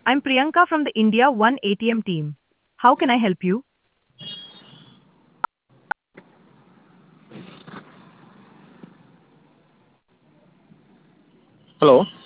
I'm Priyanka from the India One ATM team. How can I help you? Hello.